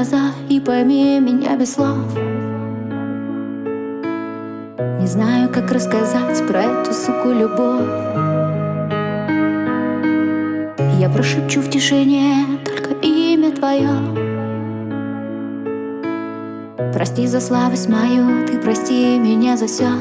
глаза и пойми меня без слов. Не знаю, как рассказать про эту, суку, любовь. Я прошепчу в тишине только имя твое. Прости за слабость мою, ты прости меня за все.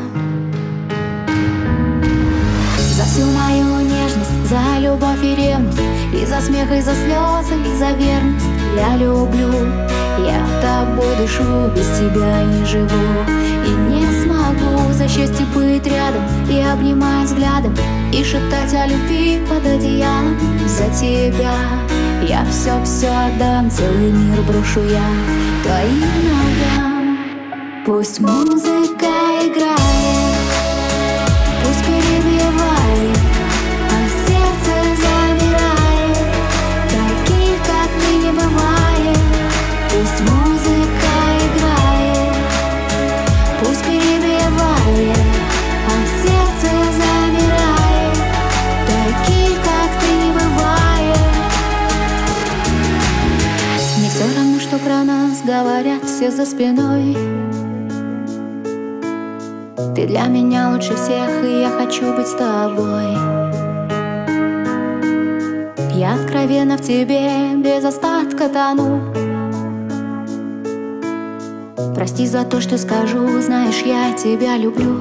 За всю мою нежность, за любовь и ревность, и за смех, и за слезы, и за верность. Я люблю, я тобой дышу, без тебя не живу и не смогу. За счастье быть рядом и обнимать взглядом, и шептать о любви под одеялом. За тебя я все отдам, целый мир брошу я твоим ногам. Пусть музыка играет, пусть перебивает, а сердце замирает, таких, как ты, не бывает. Пусть музыка играет, пусть перебивает, а сердце замирает, таких, как ты, не бывает. Мне все равно, что про нас говорят все за спиной. Ты для меня лучше всех, и я хочу быть с тобой. Я откровенно в тебе без остатка тону. Прости за то, что скажу, знаешь, я тебя люблю.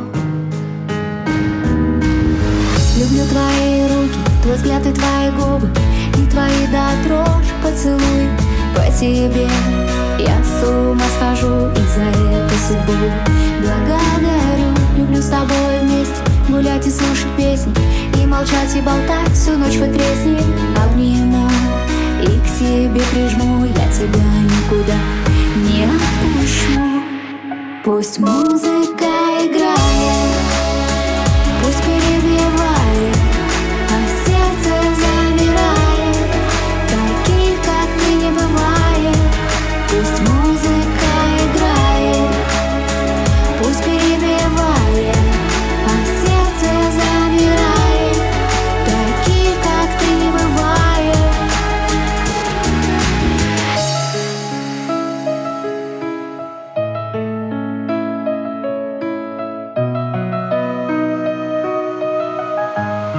Люблю твои руки, твой взгляд и твои губы, и твои до дрожи поцелуй. По тебе я с ума схожу, и за эту судьбу благодарю. Люблю с тобой вместе гулять и слушать песни, и молчать, и болтать всю ночь, хоть тресни. Обниму и к себе прижму, я тебя никуда не отпущу. Пусть музыка играет, пусть перебивает, а сердце замирает, таких, как ты, не бывает. Пусть музыка играет, пусть перебивает, а сердце замирает, таких, как ты, не бывает.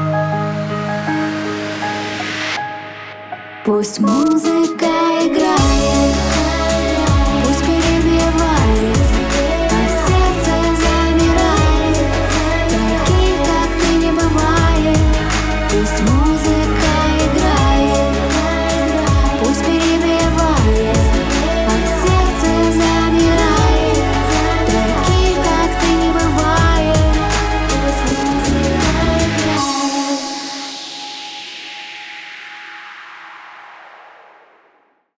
Пусть музыка играет.